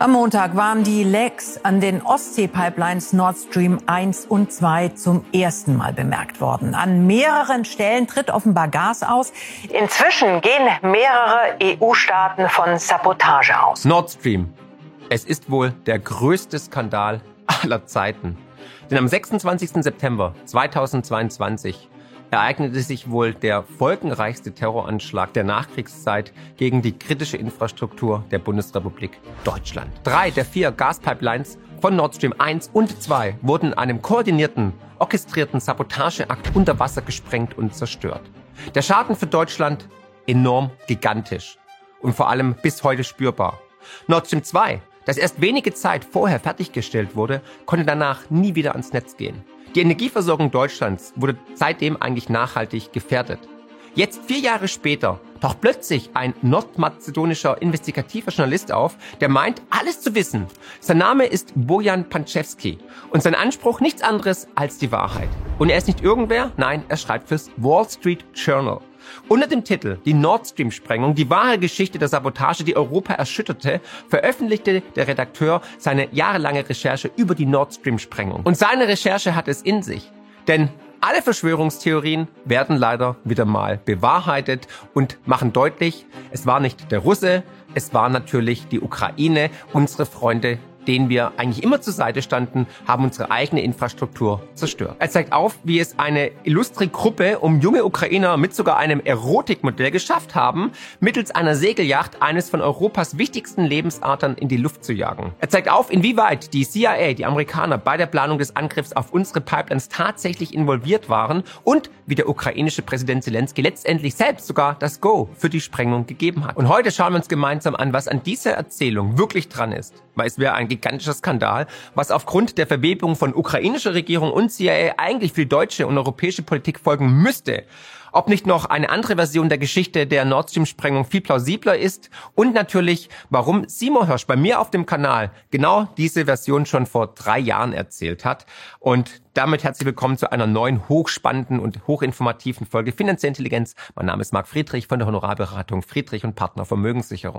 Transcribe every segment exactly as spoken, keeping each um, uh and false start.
Am Montag waren die Lecks an den Ostsee-Pipelines Nord Stream eins und zwei zum ersten Mal bemerkt worden. An mehreren Stellen tritt offenbar Gas aus. Inzwischen gehen mehrere E U-Staaten von Sabotage aus. Nord Stream. Es ist wohl der größte Skandal aller Zeiten. Denn am sechsundzwanzigsten September zweitausendzweiundzwanzig ereignete sich wohl der folgenreichste Terroranschlag der Nachkriegszeit gegen die kritische Infrastruktur der Bundesrepublik Deutschland. Drei der vier Gaspipelines von Nord Stream eins und zwei wurden in einem koordinierten, orchestrierten Sabotageakt unter Wasser gesprengt und zerstört. Der Schaden für Deutschland enorm gigantisch und vor allem bis heute spürbar. Nord Stream zwei, das erst wenige Zeit vorher fertiggestellt wurde, konnte danach nie wieder ans Netz gehen. Die Energieversorgung Deutschlands wurde seitdem eigentlich nachhaltig gefährdet. Jetzt, vier Jahre später, taucht plötzlich ein nordmazedonischer investigativer Journalist auf, der meint, alles zu wissen. Sein Name ist Bojan Pančevski und sein Anspruch nichts anderes als die Wahrheit. Und er ist nicht irgendwer, nein, er schreibt fürs Wall Street Journal. Unter dem Titel Die Nord Stream-Sprengung, die wahre Geschichte der Sabotage, die Europa erschütterte, veröffentlichte der Redakteur seine jahrelange Recherche über die Nord Stream-Sprengung. Und seine Recherche hat es in sich. Denn alle Verschwörungstheorien werden leider wieder mal bewahrheitet und machen deutlich, es war nicht der Russe, es war natürlich die Ukraine, unsere Freunde, denen wir eigentlich immer zur Seite standen, haben unsere eigene Infrastruktur zerstört. Er zeigt auf, wie es eine illustre Gruppe um junge Ukrainer mit sogar einem Erotikmodell geschafft haben, mittels einer Segelyacht eines von Europas wichtigsten Lebensadern in die Luft zu jagen. Er zeigt auf, inwieweit die C I A, die Amerikaner, bei der Planung des Angriffs auf unsere Pipelines tatsächlich involviert waren und wie der ukrainische Präsident Zelensky letztendlich selbst sogar das Go für die Sprengung gegeben hat. Und heute schauen wir uns gemeinsam an, was an dieser Erzählung wirklich dran ist. Weil es wäre ein gigantischer Skandal, was aufgrund der Verwebung von ukrainischer Regierung und C I A eigentlich für die deutsche und europäische Politik folgen müsste. Ob nicht noch eine andere Version der Geschichte der Nord Stream-Sprengung viel plausibler ist und natürlich, warum Seymour Hersh bei mir auf dem Kanal genau diese Version schon vor drei Jahren erzählt hat. Und damit herzlich willkommen zu einer neuen, hochspannenden und hochinformativen Folge Finanzielle Intelligenz. Mein Name ist Marc Friedrich von der Honorarberatung Friedrich und Partner Vermögenssicherung.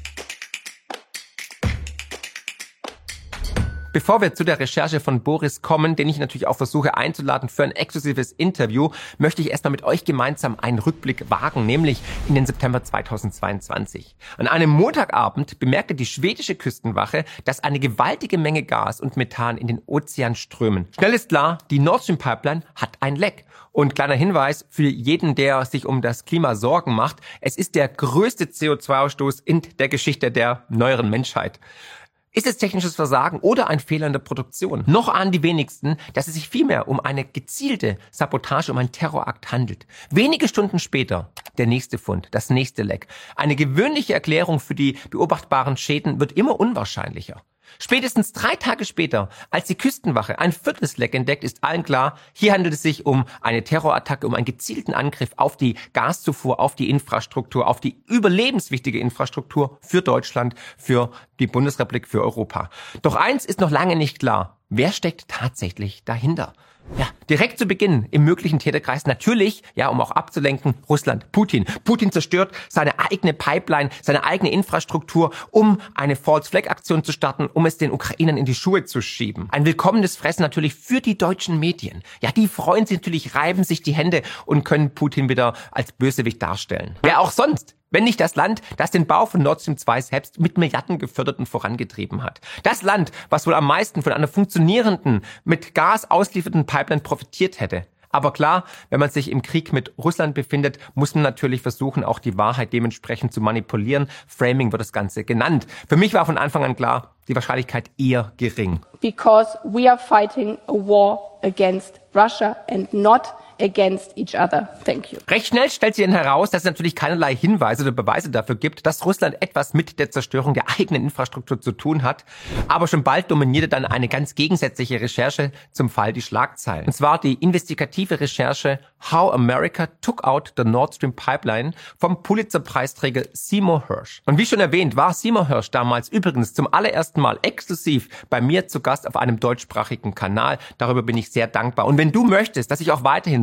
Bevor wir zu der Recherche von Boris kommen, den ich natürlich auch versuche einzuladen für ein exklusives Interview, möchte ich erstmal mit euch gemeinsam einen Rückblick wagen, nämlich in den September zweitausendzweiundzwanzig. An einem Montagabend bemerkte die schwedische Küstenwache, dass eine gewaltige Menge Gas und Methan in den Ozean strömen. Schnell ist klar, die Nord Stream Pipeline hat ein Leck. Und kleiner Hinweis für jeden, der sich um das Klima Sorgen macht, es ist der größte C O zwei Ausstoß in der Geschichte der neueren Menschheit. Ist es technisches Versagen oder ein Fehler in der Produktion? Noch ahnen die wenigsten, dass es sich vielmehr um eine gezielte Sabotage, um einen Terrorakt handelt. Wenige Stunden später der nächste Fund, das nächste Leck. Eine gewöhnliche Erklärung für die beobachtbaren Schäden wird immer unwahrscheinlicher. Spätestens drei Tage später, als die Küstenwache ein viertes Leck entdeckt, ist allen klar, hier handelt es sich um eine Terrorattacke, um einen gezielten Angriff auf die Gaszufuhr, auf die Infrastruktur, auf die überlebenswichtige Infrastruktur für Deutschland, für die Bundesrepublik, für Europa. Doch eins ist noch lange nicht klar. Wer steckt tatsächlich dahinter? Ja, direkt zu Beginn im möglichen Täterkreis natürlich, ja, um auch abzulenken, Russland, Putin. Putin zerstört seine eigene Pipeline, seine eigene Infrastruktur, um eine False-Flag-Aktion zu starten, um es den Ukrainern in die Schuhe zu schieben. Ein willkommenes Fressen natürlich für die deutschen Medien. Ja, die freuen sich natürlich, reiben sich die Hände und können Putin wieder als Bösewicht darstellen. Wer auch sonst? Wenn nicht das Land, das den Bau von Nord Stream zwei selbst mit Milliarden gefördert und vorangetrieben hat. Das Land, was wohl am meisten von einer funktionierenden, mit Gas ausliefernden Pipeline profitiert hätte. Aber klar, wenn man sich im Krieg mit Russland befindet, muss man natürlich versuchen, auch die Wahrheit dementsprechend zu manipulieren. Framing wird das Ganze genannt. Für mich war von Anfang an klar, die Wahrscheinlichkeit eher gering. Because we are fighting a war against Russia and not against each other. Thank you. Recht schnell stellt sich dann heraus, dass es natürlich keinerlei Hinweise oder Beweise dafür gibt, dass Russland etwas mit der Zerstörung der eigenen Infrastruktur zu tun hat. Aber schon bald dominierte dann eine ganz gegensätzliche Recherche zum Fall die Schlagzeilen. Und zwar die investigative Recherche How America Took Out the Nord Stream Pipeline vom Pulitzer-Preisträger Seymour Hersh. Und wie schon erwähnt, war Seymour Hersh damals übrigens zum allerersten Mal exklusiv bei mir zu Gast auf einem deutschsprachigen Kanal. Darüber bin ich sehr dankbar. Und wenn du möchtest, dass ich auch weiterhin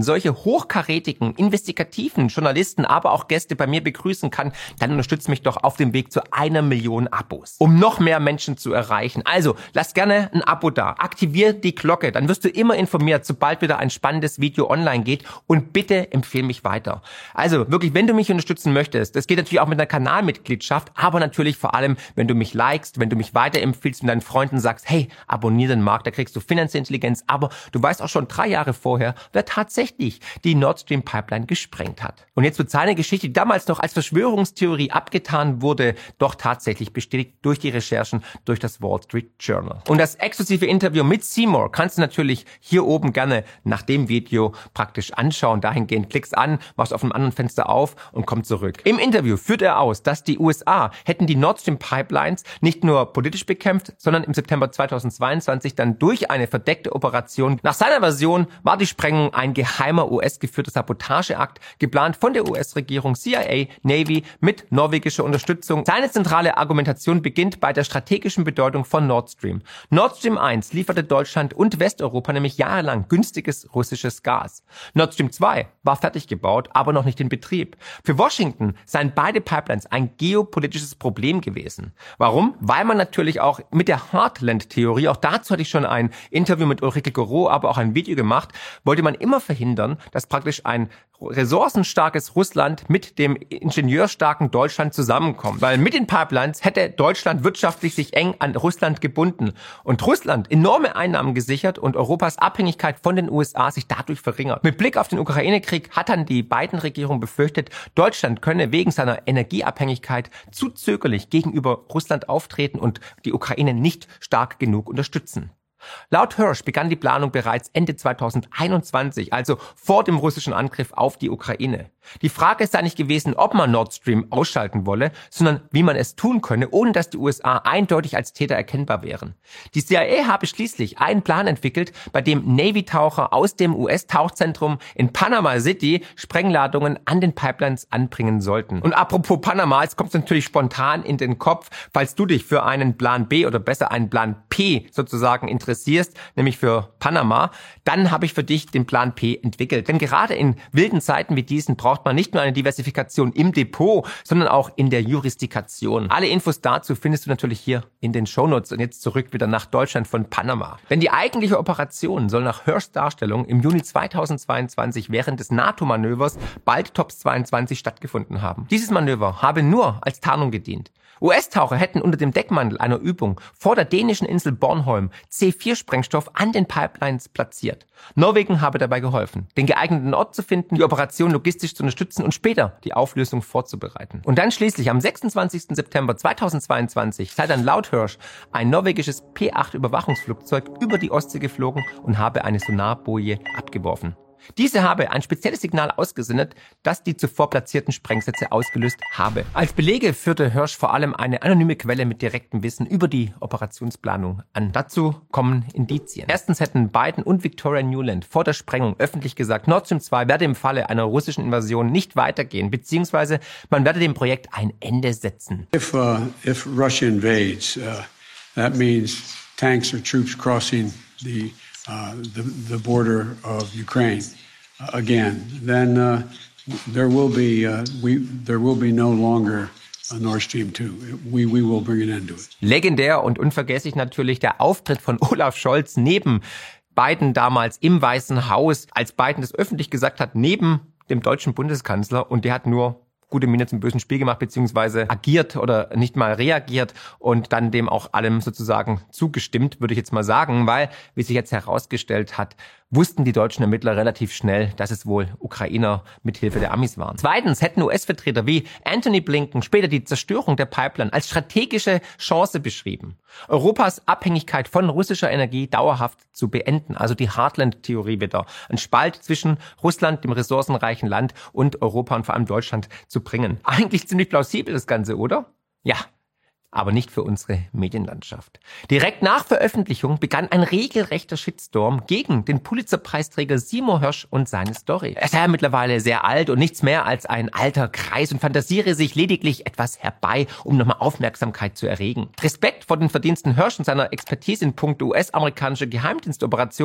solche hochkarätigen, investigativen Journalisten, aber auch Gäste bei mir begrüßen kann, dann unterstützt mich doch auf dem Weg zu einer Million Abos, um noch mehr Menschen zu erreichen. Also, lass gerne ein Abo da, aktivier die Glocke, dann wirst du immer informiert, sobald wieder ein spannendes Video online geht, und bitte empfehle mich weiter. Also, wirklich, wenn du mich unterstützen möchtest, das geht natürlich auch mit einer Kanalmitgliedschaft, aber natürlich vor allem, wenn du mich likest, wenn du mich weiterempfiehlst und deinen Freunden sagst, hey, abonnier den Markt, da kriegst du finanzielle Intelligenz, aber du weißt auch schon drei Jahre vorher, wer tatsächlich die Nord Stream Pipeline gesprengt hat. Und jetzt wird seine Geschichte, die damals noch als Verschwörungstheorie abgetan wurde, doch tatsächlich bestätigt durch die Recherchen durch das Wall Street Journal. Und das exklusive Interview mit Seymour kannst du natürlich hier oben gerne nach dem Video praktisch anschauen. Dahingehend klickst an, machst auf einem anderen Fenster auf und komm zurück. Im Interview führt er aus, dass die U S A hätten die Nord Stream Pipelines nicht nur politisch bekämpft, sondern im September zweitausendzweiundzwanzig dann durch eine verdeckte Operation. Nach seiner Version war die Sprengung ein geheimer U S-geführter Sabotageakt, geplant von der U S-Regierung, C I A, Navy mit norwegischer Unterstützung. Seine zentrale Argumentation beginnt bei der strategischen Bedeutung von Nord Stream. Nord Stream eins lieferte Deutschland und Westeuropa nämlich jahrelang günstiges russisches Gas. Nord Stream zwei war fertig gebaut, aber noch nicht in Betrieb. Für Washington seien beide Pipelines ein geopolitisches Problem gewesen. Warum? Weil man natürlich auch mit der Heartland-Theorie, auch dazu hatte ich schon ein Interview mit Ulrike Goro, aber auch ein Video gemacht, wollte man immer verhindern, dass praktisch ein ressourcenstarkes Russland mit dem ingenieurstarken Deutschland zusammenkommt. Weil mit den Pipelines hätte Deutschland wirtschaftlich sich eng an Russland gebunden und Russland enorme Einnahmen gesichert und Europas Abhängigkeit von den U S A sich dadurch verringert. Mit Blick auf den Ukraine-Krieg hat dann die Biden-Regierung befürchtet, Deutschland könne wegen seiner Energieabhängigkeit zu zögerlich gegenüber Russland auftreten und die Ukraine nicht stark genug unterstützen. Laut Hirsch begann die Planung bereits Ende zweitausendeinundzwanzig, also vor dem russischen Angriff auf die Ukraine. Die Frage sei nicht gewesen, ob man Nord Stream ausschalten wolle, sondern wie man es tun könne, ohne dass die U S A eindeutig als Täter erkennbar wären. Die C I A habe schließlich einen Plan entwickelt, bei dem Navy-Taucher aus dem U S-Tauchzentrum in Panama City Sprengladungen an den Pipelines anbringen sollten. Und apropos Panama, jetzt kommt es natürlich spontan in den Kopf, falls du dich für einen Plan B oder besser einen Plan P sozusagen interessierst, nämlich für Panama, dann habe ich für dich den Plan P entwickelt. Denn gerade in wilden Zeiten wie diesen braucht man nicht nur eine Diversifikation im Depot, sondern auch in der Jurisdiktion. Alle Infos dazu findest du natürlich hier in den Shownotes. Und jetzt zurück wieder nach Deutschland von Panama. Denn die eigentliche Operation soll nach Hirschs Darstellung im Juni zweitausendzweiundzwanzig während des NATO-Manövers Baltops zweiundzwanzig stattgefunden haben. Dieses Manöver habe nur als Tarnung gedient. U S-Taucher hätten unter dem Deckmantel einer Übung vor der dänischen Insel Bornholm C vier Sprengstoff an den Pipelines platziert. Norwegen habe dabei geholfen, den geeigneten Ort zu finden, die Operation logistisch zu unterstützen und später die Auflösung vorzubereiten. Und dann schließlich am sechsundzwanzigsten September zweitausendzweiundzwanzig sei dann laut Hirsch ein norwegisches P acht Überwachungsflugzeug über die Ostsee geflogen und habe eine Sonarboje abgeworfen. Diese habe ein spezielles Signal ausgesendet, das die zuvor platzierten Sprengsätze ausgelöst habe. Als Belege führte Hirsch vor allem eine anonyme Quelle mit direktem Wissen über die Operationsplanung an. Dazu kommen Indizien. Erstens hätten Biden und Victoria Nuland vor der Sprengung öffentlich gesagt, Nord Stream zwei werde im Falle einer russischen Invasion nicht weitergehen, beziehungsweise man werde dem Projekt ein Ende setzen. If, uh, if Russia invades, uh, that means tanks or troops crossing the Uh, the, the border of Ukraine uh, again, then uh, there will be uh, we there will be no longer a Nord Stream two. We we will bring an end to it. Legendär und unvergesslich natürlich der Auftritt von Olaf Scholz neben Biden damals im Weißen Haus, als Biden das öffentlich gesagt hat, neben dem deutschen Bundeskanzler, und der hat nur gute Miene zum bösen Spiel gemacht, beziehungsweise agiert oder nicht mal reagiert und dann dem auch allem sozusagen zugestimmt, würde ich jetzt mal sagen, weil, wie sich jetzt herausgestellt hat, wussten die deutschen Ermittler relativ schnell, dass es wohl Ukrainer mithilfe der Amis waren. Zweitens hätten U S-Vertreter wie Anthony Blinken später die Zerstörung der Pipeline als strategische Chance beschrieben, Europas Abhängigkeit von russischer Energie dauerhaft zu beenden, also die Heartland-Theorie wieder, ein Spalt zwischen Russland, dem ressourcenreichen Land, und Europa und vor allem Deutschland zu bringen. Eigentlich ziemlich plausibel das Ganze, oder? Ja. Aber nicht für unsere Medienlandschaft. Direkt nach Veröffentlichung begann ein regelrechter Shitstorm gegen den Pulitzer-Preisträger Seymour Hirsch und seine Story. Er sei ja mittlerweile sehr alt und nichts mehr als ein alter Kreis und fantasiere sich lediglich etwas herbei, um nochmal Aufmerksamkeit zu erregen. Respekt vor den Verdiensten Hirsch und seiner Expertise in puncto U S-amerikanische Geheimdienstoperation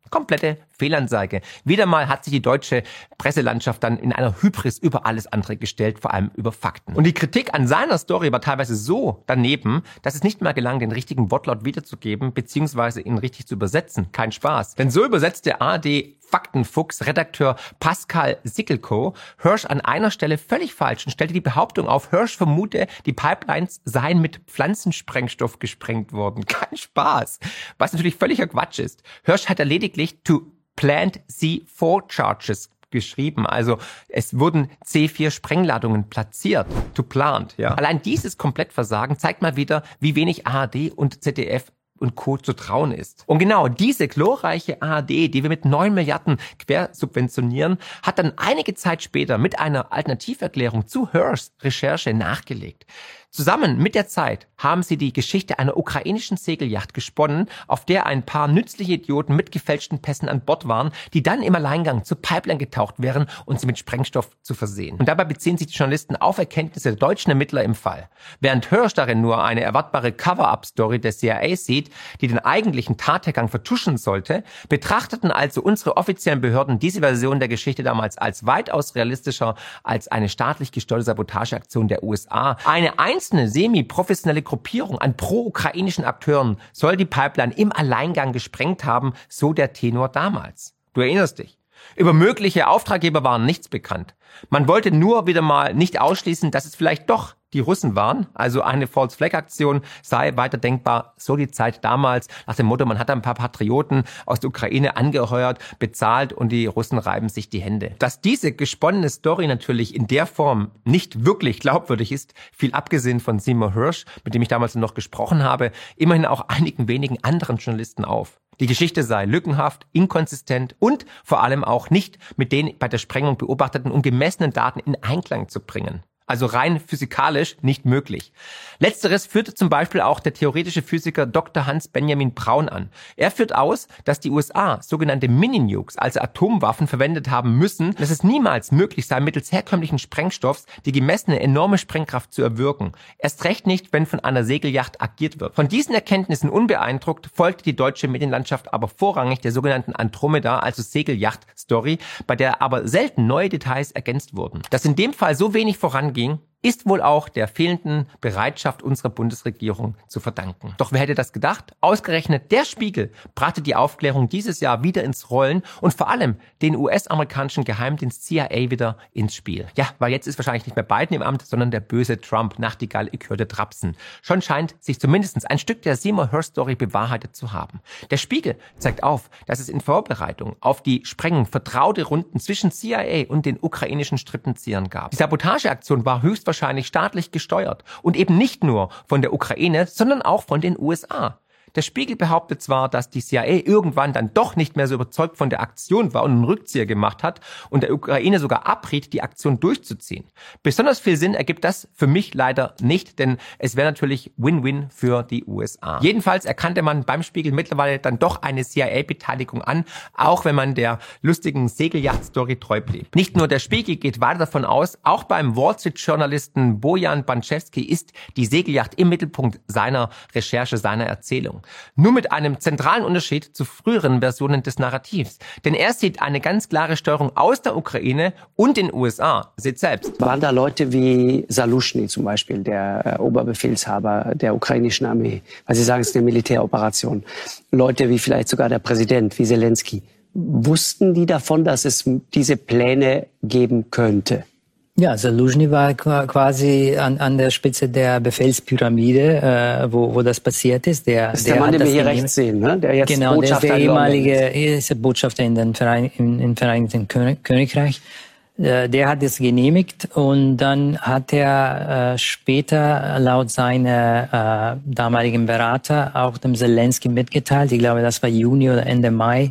Komplette Fehlanzeige. Wieder mal hat sich die deutsche Presselandschaft dann in einer Hybris über alles andere gestellt, vor allem über Fakten. Und die Kritik an seiner Story war teilweise so daneben, dass es nicht mal gelang, den richtigen Wortlaut wiederzugeben, beziehungsweise ihn richtig zu übersetzen. Kein Spaß. Denn so übersetzte A R D-Faktenfuchs-Redakteur Pascal Sickelko Hirsch an einer Stelle völlig falsch und stellte die Behauptung auf, Hirsch vermute, die Pipelines seien mit Pflanzensprengstoff gesprengt worden. Kein Spaß. Was natürlich völliger Quatsch ist. Hirsch hat er lediglich to plant C vier charges geschrieben. Also es wurden C vier Sprengladungen platziert. To plant, ja. Allein dieses Komplettversagen zeigt mal wieder, wie wenig A R D und Z D F und Co. zu trauen ist. Und genau diese glorreiche A R D, die wir mit neun Milliarden quersubventionieren, hat dann einige Zeit später mit einer Alternativerklärung zu Hirschs Recherche nachgelegt. Zusammen mit der Zeit haben sie die Geschichte einer ukrainischen Segelyacht gesponnen, auf der ein paar nützliche Idioten mit gefälschten Pässen an Bord waren, die dann im Alleingang zur Pipeline getaucht wären, um sie mit Sprengstoff zu versehen. Und dabei beziehen sich die Journalisten auf Erkenntnisse der deutschen Ermittler im Fall. Während Hirsch darin nur eine erwartbare Cover-up-Story der C I A sieht, die den eigentlichen Tathergang vertuschen sollte, betrachteten also unsere offiziellen Behörden diese Version der Geschichte damals als weitaus realistischer als eine staatlich gesteuerte Sabotageaktion der U S A. Eine einzelne semi-professionelle Gruppierung an pro-ukrainischen Akteuren soll die Pipeline im Alleingang gesprengt haben, so der Tenor damals. Du erinnerst dich. Über mögliche Auftraggeber waren nichts bekannt. Man wollte nur wieder mal nicht ausschließen, dass es vielleicht doch die Russen waren, also eine False-Flag-Aktion sei weiter denkbar, so die Zeit damals, nach dem Motto, man hat ein paar Patrioten aus der Ukraine angeheuert, bezahlt und die Russen reiben sich die Hände. Dass diese gesponnene Story natürlich in der Form nicht wirklich glaubwürdig ist, viel abgesehen von Seymour Hirsch, mit dem ich damals noch gesprochen habe, immerhin auch einigen wenigen anderen Journalisten auf. Die Geschichte sei lückenhaft, inkonsistent und vor allem auch nicht mit den bei der Sprengung beobachteten und gemessenen Daten in Einklang zu bringen. Also rein physikalisch nicht möglich. Letzteres führte zum Beispiel auch der theoretische Physiker Doktor Hans Benjamin Braun an. Er führt aus, dass die U S A sogenannte Mini-Nukes, also Atomwaffen, verwendet haben müssen, dass es niemals möglich sei, mittels herkömmlichen Sprengstoffs die gemessene enorme Sprengkraft zu erwirken. Erst recht nicht, wenn von einer Segelyacht agiert wird. Von diesen Erkenntnissen unbeeindruckt folgte die deutsche Medienlandschaft aber vorrangig der sogenannten Andromeda, also Segelyacht-Story, bei der aber selten neue Details ergänzt wurden. Dass in dem Fall so wenig vorangeht, ist wohl auch der fehlenden Bereitschaft unserer Bundesregierung zu verdanken. Doch wer hätte das gedacht? Ausgerechnet der Spiegel brachte die Aufklärung dieses Jahr wieder ins Rollen und vor allem den U S-amerikanischen Geheimdienst C I A wieder ins Spiel. Ja, weil jetzt ist wahrscheinlich nicht mehr Biden im Amt, sondern der böse Trump. Nachtigall, ich hörte Trapsen. Schon scheint sich zumindest ein Stück der Seymour Hirsch-Story bewahrheitet zu haben. Der Spiegel zeigt auf, dass es in Vorbereitung auf die Sprengung vertraute Runden zwischen C I A und den ukrainischen Strippenziehern gab. Die Sabotageaktion war höchstwahrscheinlich staatlich gesteuert und eben nicht nur von der Ukraine, sondern auch von den U S A. Der Spiegel behauptet zwar, dass die C I A irgendwann dann doch nicht mehr so überzeugt von der Aktion war und einen Rückzieher gemacht hat und der Ukraine sogar abriet, die Aktion durchzuziehen. Besonders viel Sinn ergibt das für mich leider nicht, denn es wäre natürlich Win-Win für die U S A. Jedenfalls erkannte man beim Spiegel mittlerweile dann doch eine C I A-Beteiligung an, auch wenn man der lustigen Segelyacht-Story treu blieb. Nicht nur der Spiegel geht weiter davon aus, auch beim Wall Street-Journalisten Bojan Banczewski ist die Segelyacht im Mittelpunkt seiner Recherche, seiner Erzählung. Nur mit einem zentralen Unterschied zu früheren Versionen des Narrativs. Denn er sieht eine ganz klare Steuerung aus der Ukraine und den U S A. Seht selbst. Waren da Leute wie Saluschny zum Beispiel, der äh, Oberbefehlshaber der ukrainischen Armee, weil Sie sagen, es ist eine Militäroperation. Leute wie vielleicht sogar der Präsident, wie Zelensky. Wussten die davon, dass es diese Pläne geben könnte? Ja, Saluschny war quasi an, an der Spitze der Befehlspyramide, äh, wo, wo das passiert ist. Der, das ist der, der Mann, den wir hier rechts sehen, ne? Der jetzt genau, Botschafter der ist der ehemalige ist der Botschafter in den Verein, in, in Vereinigten Königreich. Äh, der hat es genehmigt und dann hat er äh, später laut seiner äh, damaligen Berater auch dem Zelensky mitgeteilt. Ich glaube, das war Juni oder Ende Mai.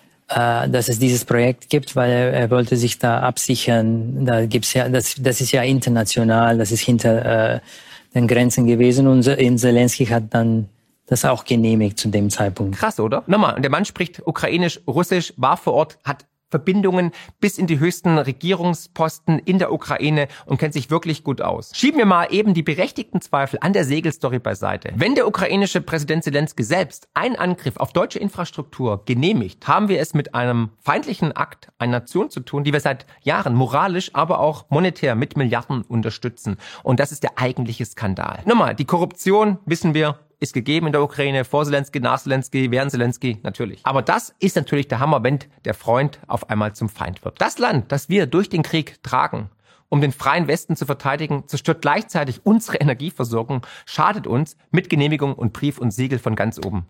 Dass es dieses Projekt gibt, weil er, er wollte sich da absichern. Da gibt's ja, das, das ist ja international, das ist hinter äh, den Grenzen gewesen und Zelensky hat dann das auch genehmigt zu dem Zeitpunkt. Krass, oder? Nochmal, der Mann spricht ukrainisch, russisch, war vor Ort, hat Verbindungen bis in die höchsten Regierungsposten in der Ukraine und kennt sich wirklich gut aus. Schieben wir mal eben die berechtigten Zweifel an der Segelstory beiseite. Wenn der ukrainische Präsident Zelensky selbst einen Angriff auf deutsche Infrastruktur genehmigt, haben wir es mit einem feindlichen Akt einer Nation zu tun, die wir seit Jahren moralisch, aber auch monetär mit Milliarden unterstützen. Und das ist der eigentliche Skandal. Nochmal, die Korruption, wissen wir, ist gegeben in der Ukraine, vor Zelensky, nach Zelensky, während Zelensky, natürlich. Aber das ist natürlich der Hammer, wenn der Freund auf einmal zum Feind wird. Das Land, das wir durch den Krieg tragen, um den freien Westen zu verteidigen, zerstört gleichzeitig unsere Energieversorgung, schadet uns mit Genehmigung und Brief und Siegel von ganz oben.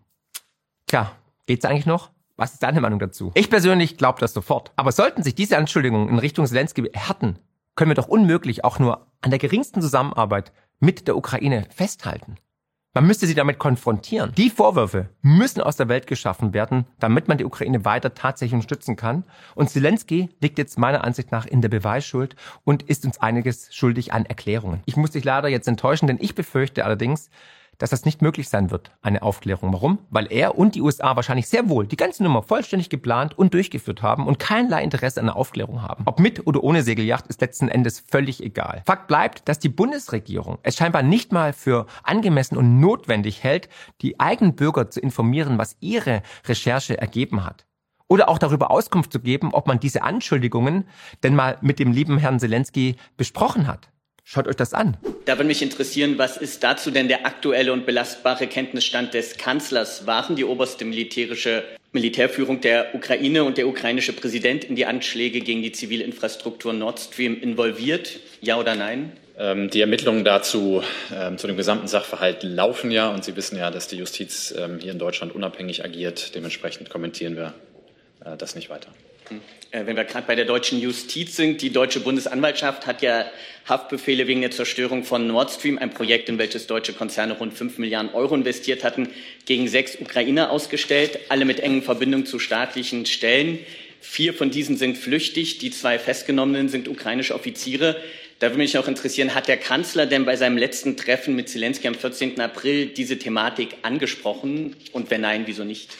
Tja, geht's eigentlich noch? Was ist deine Meinung dazu? Ich persönlich glaube das sofort. Aber sollten sich diese Anschuldigungen in Richtung Zelensky erhärten, können wir doch unmöglich auch nur an der geringsten Zusammenarbeit mit der Ukraine festhalten. Man müsste sie damit konfrontieren. Die Vorwürfe müssen aus der Welt geschaffen werden, damit man die Ukraine weiter tatsächlich unterstützen kann. Und Zelensky liegt jetzt meiner Ansicht nach in der Beweisschuld und ist uns einiges schuldig an Erklärungen. Ich muss dich leider jetzt enttäuschen, denn ich befürchte allerdings, dass das nicht möglich sein wird, eine Aufklärung. Warum? Weil er und die U S A wahrscheinlich sehr wohl die ganze Nummer vollständig geplant und durchgeführt haben und keinerlei Interesse an der Aufklärung haben. Ob mit oder ohne Segelyacht ist letzten Endes völlig egal. Fakt bleibt, dass die Bundesregierung es scheinbar nicht mal für angemessen und notwendig hält, die eigenen Bürger zu informieren, was ihre Recherche ergeben hat. Oder auch darüber Auskunft zu geben, ob man diese Anschuldigungen denn mal mit dem lieben Herrn Zelensky besprochen hat. Schaut euch das an. Da würde mich interessieren, was ist dazu denn der aktuelle und belastbare Kenntnisstand des Kanzlers? Waren die oberste militärische Militärführung der Ukraine und der ukrainische Präsident in die Anschläge gegen die Zivilinfrastruktur Nord Stream involviert? Ja oder nein? Ähm, die Ermittlungen dazu, ähm, zu dem gesamten Sachverhalt laufen ja. Und Sie wissen ja, dass die Justiz ähm, hier in Deutschland unabhängig agiert. Dementsprechend kommentieren wir äh, das nicht weiter. Wenn wir gerade bei der deutschen Justiz sind, die deutsche Bundesanwaltschaft hat ja Haftbefehle wegen der Zerstörung von Nord Stream, ein Projekt, in welches deutsche Konzerne rund fünf Milliarden Euro investiert hatten, gegen sechs Ukrainer ausgestellt, alle mit engen Verbindungen zu staatlichen Stellen. Vier von diesen sind flüchtig, die zwei Festgenommenen sind ukrainische Offiziere. Da würde mich auch interessieren, hat der Kanzler denn bei seinem letzten Treffen mit Zelensky am vierzehnten April diese Thematik angesprochen? Und wenn nein, wieso nicht?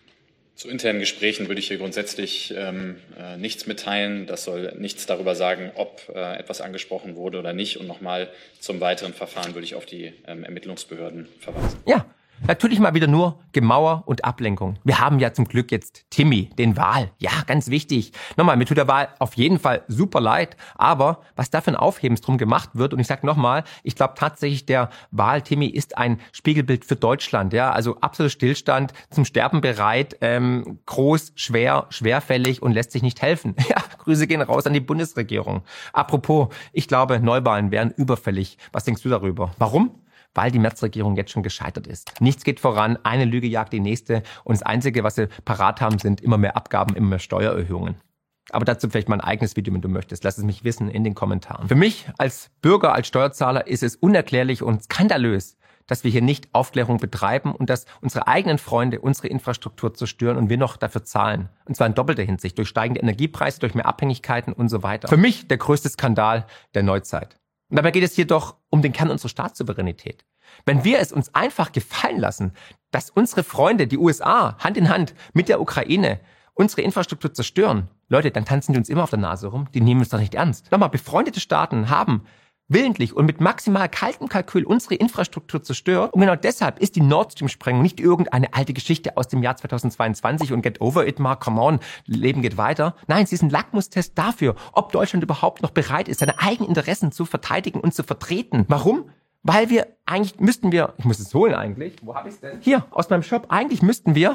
Zu internen Gesprächen würde ich hier grundsätzlich ähm, äh, nichts mitteilen. Das soll nichts darüber sagen, ob äh, etwas angesprochen wurde oder nicht. Und nochmal zum weiteren Verfahren würde ich auf die ähm, Ermittlungsbehörden verweisen. Ja, natürlich mal wieder nur Gemauer und Ablenkung. Wir haben ja zum Glück jetzt Timmy, den Wal. Ja, ganz wichtig. Nochmal, mir tut der Wal auf jeden Fall super leid. Aber was da für ein Aufhebens drum gemacht wird, und ich sage nochmal, ich glaube tatsächlich, der Wal Timmy ist ein Spiegelbild für Deutschland. Ja, also absolut Stillstand, zum Sterben bereit, ähm, groß, schwer, schwerfällig und lässt sich nicht helfen. Ja, Grüße gehen raus an die Bundesregierung. Apropos, ich glaube, Neuwahlen wären überfällig. Was denkst du darüber? Warum? Weil die Merz-Regierung jetzt schon gescheitert ist. Nichts geht voran, eine Lüge jagt die nächste und das Einzige, was sie parat haben, sind immer mehr Abgaben, immer mehr Steuererhöhungen. Aber dazu vielleicht mal ein eigenes Video, wenn du möchtest. Lass es mich wissen in den Kommentaren. Für mich als Bürger, als Steuerzahler ist es unerklärlich und skandalös, dass wir hier nicht Aufklärung betreiben und dass unsere eigenen Freunde unsere Infrastruktur zerstören und wir noch dafür zahlen. Und zwar in doppelter Hinsicht, durch steigende Energiepreise, durch mehr Abhängigkeiten und so weiter. Für mich der größte Skandal der Neuzeit. Und dabei geht es hier doch um den Kern unserer Staatssouveränität. Wenn wir es uns einfach gefallen lassen, dass unsere Freunde, die U S A, Hand in Hand mit der Ukraine, unsere Infrastruktur zerstören, Leute, dann tanzen die uns immer auf der Nase rum. Die nehmen uns doch nicht ernst. Nochmal, befreundete Staaten haben willentlich und mit maximal kaltem Kalkül unsere Infrastruktur zerstört. Und genau deshalb ist die Nord Stream-Sprengung nicht irgendeine alte Geschichte aus dem Jahr zweitausendzweiundzwanzig und get over it, Mark, come on, Leben geht weiter. Nein, sie ist ein Lackmustest dafür, ob Deutschland überhaupt noch bereit ist, seine eigenen Interessen zu verteidigen und zu vertreten. Warum? Weil wir eigentlich müssten wir, ich muss es holen eigentlich, wo habe ich es denn? Hier, aus meinem Shop, eigentlich müssten wir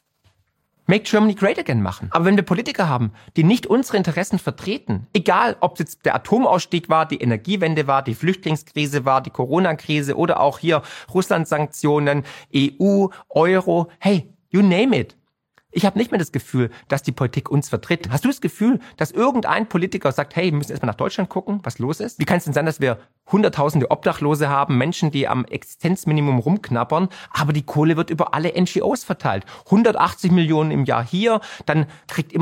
Make Germany Great Again machen. Aber wenn wir Politiker haben, die nicht unsere Interessen vertreten, egal ob es jetzt der Atomausstieg war, die Energiewende war, die Flüchtlingskrise war, die Corona-Krise oder auch hier Russland-Sanktionen, E U, Euro, hey, you name it. Ich habe nicht mehr das Gefühl, dass die Politik uns vertritt. Hast du das Gefühl, dass irgendein Politiker sagt, hey, wir müssen erstmal nach Deutschland gucken, was los ist? Wie kann es denn sein, dass wir Hunderttausende Obdachlose haben, Menschen, die am Existenzminimum rumknabbern, aber die Kohle wird über alle N G Os verteilt. hundertachtzig Millionen im Jahr hier, dann kriegt immer noch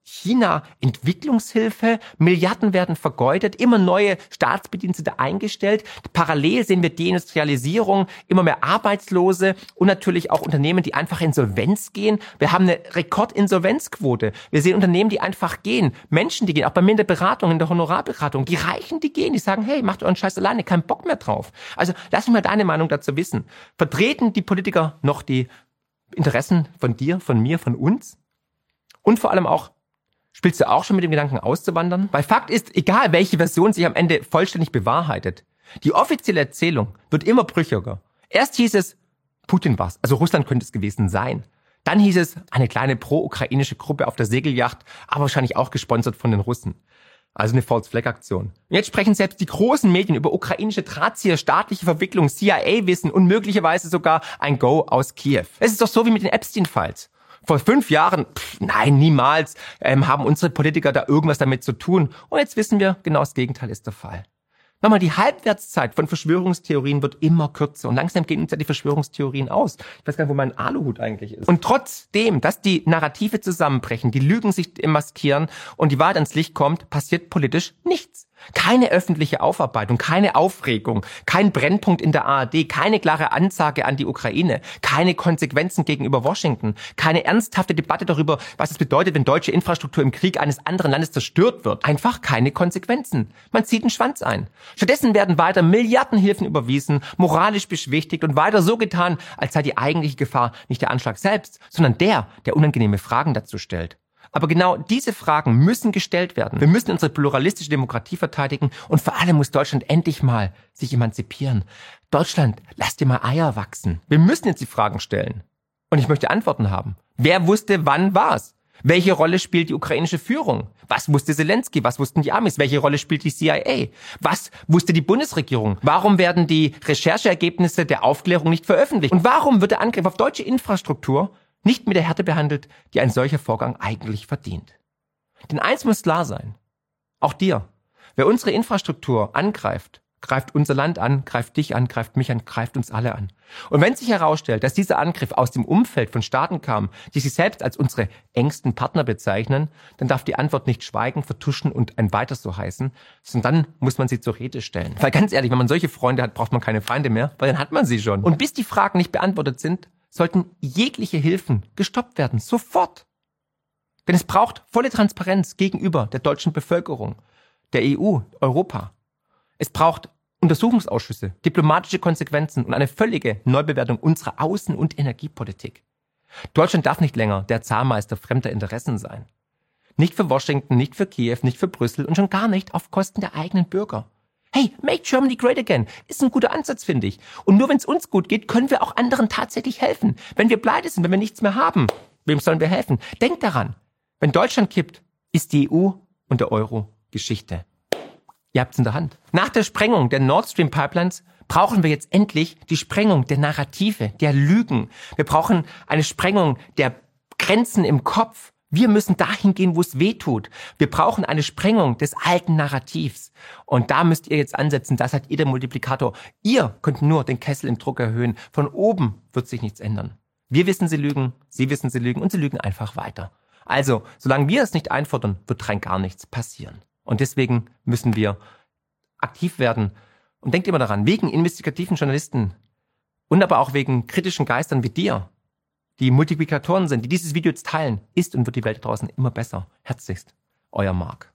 China Entwicklungshilfe, Milliarden werden vergeudet, immer neue Staatsbedienstete eingestellt. Parallel sehen wir Deindustrialisierung, immer mehr Arbeitslose und natürlich auch Unternehmen, die einfach Insolvenz gehen. Wir haben eine Rekordinsolvenzquote. Wir sehen Unternehmen, die einfach gehen, Menschen, die gehen, auch bei mir in der Beratung, in der Honorarberatung, die Reichen, die gehen, die sagen, hey, macht euren Scheiß alleine, keinen Bock mehr drauf. Also lass mich mal deine Meinung dazu wissen. Vertreten die Politiker noch die Interessen von dir, von mir, von uns? Und vor allem auch, spielst du auch schon mit dem Gedanken auszuwandern? Weil Fakt ist, egal welche Version sich am Ende vollständig bewahrheitet, die offizielle Erzählung wird immer brüchiger. Erst hieß es, Putin war's, also Russland könnte es gewesen sein. Dann hieß es, eine kleine pro-ukrainische Gruppe auf der Segelyacht, aber wahrscheinlich auch gesponsert von den Russen. Also eine False-Flag-Aktion. Und jetzt sprechen selbst die großen Medien über ukrainische Drahtzieher, staatliche Verwicklung, C I A-Wissen und möglicherweise sogar ein Go aus Kiew. Es ist doch so wie mit den Epstein-Files. Vor fünf Jahren, pff, nein, niemals, ähm, haben unsere Politiker da irgendwas damit zu tun. Und jetzt wissen wir, genau das Gegenteil ist der Fall. Nochmal, die Halbwertszeit von Verschwörungstheorien wird immer kürzer. Und langsam gehen uns ja die Verschwörungstheorien aus. Ich weiß gar nicht, wo mein Aluhut eigentlich ist. Und trotzdem, dass die Narrative zusammenbrechen, die Lügen sich maskieren und die Wahrheit ans Licht kommt, passiert politisch nichts. Keine öffentliche Aufarbeitung, keine Aufregung, kein Brennpunkt in der A R D, keine klare Ansage an die Ukraine, keine Konsequenzen gegenüber Washington, keine ernsthafte Debatte darüber, was es bedeutet, wenn deutsche Infrastruktur im Krieg eines anderen Landes zerstört wird. Einfach keine Konsequenzen. Man zieht den Schwanz ein. Stattdessen werden weiter Milliardenhilfen überwiesen, moralisch beschwichtigt und weiter so getan, als sei die eigentliche Gefahr nicht der Anschlag selbst, sondern der, der unangenehme Fragen dazu stellt. Aber genau diese Fragen müssen gestellt werden. Wir müssen unsere pluralistische Demokratie verteidigen und vor allem muss Deutschland endlich mal sich emanzipieren. Deutschland, lasst dir mal Eier wachsen. Wir müssen jetzt die Fragen stellen. Und ich möchte Antworten haben. Wer wusste, wann was? Welche Rolle spielt die ukrainische Führung? Was wusste Zelensky? Was wussten die Amis? Welche Rolle spielt die C I A? Was wusste die Bundesregierung? Warum werden die Rechercheergebnisse der Aufklärung nicht veröffentlicht? Und warum wird der Angriff auf deutsche Infrastruktur nicht mit der Härte behandelt, die ein solcher Vorgang eigentlich verdient? Denn eins muss klar sein, auch dir, wer unsere Infrastruktur angreift, greift unser Land an, greift dich an, greift mich an, greift uns alle an. Und wenn sich herausstellt, dass dieser Angriff aus dem Umfeld von Staaten kam, die sich selbst als unsere engsten Partner bezeichnen, dann darf die Antwort nicht schweigen, vertuschen und ein weiter so heißen, sondern dann muss man sie zur Rede stellen. Weil ganz ehrlich, wenn man solche Freunde hat, braucht man keine Feinde mehr, weil dann hat man sie schon. Und bis die Fragen nicht beantwortet sind, sollten jegliche Hilfen gestoppt werden, sofort. Denn es braucht volle Transparenz gegenüber der deutschen Bevölkerung, der E U, Europa. Es braucht Untersuchungsausschüsse, diplomatische Konsequenzen und eine völlige Neubewertung unserer Außen- und Energiepolitik. Deutschland darf nicht länger der Zahlmeister fremder Interessen sein. Nicht für Washington, nicht für Kiew, nicht für Brüssel und schon gar nicht auf Kosten der eigenen Bürger. Hey, make Germany great again. Ist ein guter Ansatz, finde ich. Und nur wenn es uns gut geht, können wir auch anderen tatsächlich helfen. Wenn wir pleite sind, wenn wir nichts mehr haben, wem sollen wir helfen? Denkt daran, wenn Deutschland kippt, ist die E U und der Euro Geschichte. Ihr habt's in der Hand. Nach der Sprengung der Nord Stream Pipelines brauchen wir jetzt endlich die Sprengung der Narrative, der Lügen. Wir brauchen eine Sprengung der Grenzen im Kopf. Wir müssen dahin gehen, wo es weh tut. Wir brauchen eine Sprengung des alten Narrativs. Und da müsst ihr jetzt ansetzen. Das seid ihr der Multiplikator. Ihr könnt nur den Kessel im Druck erhöhen. Von oben wird sich nichts ändern. Wir wissen, sie lügen, sie wissen, sie lügen und sie lügen einfach weiter. Also, solange wir es nicht einfordern, wird rein gar nichts passieren. Und deswegen müssen wir aktiv werden. Und denkt immer daran, wegen investigativen Journalisten und aber auch wegen kritischen Geistern wie dir, die Multiplikatoren sind, die dieses Video jetzt teilen, ist und wird die Welt draußen immer besser. Herzlichst, euer Marc.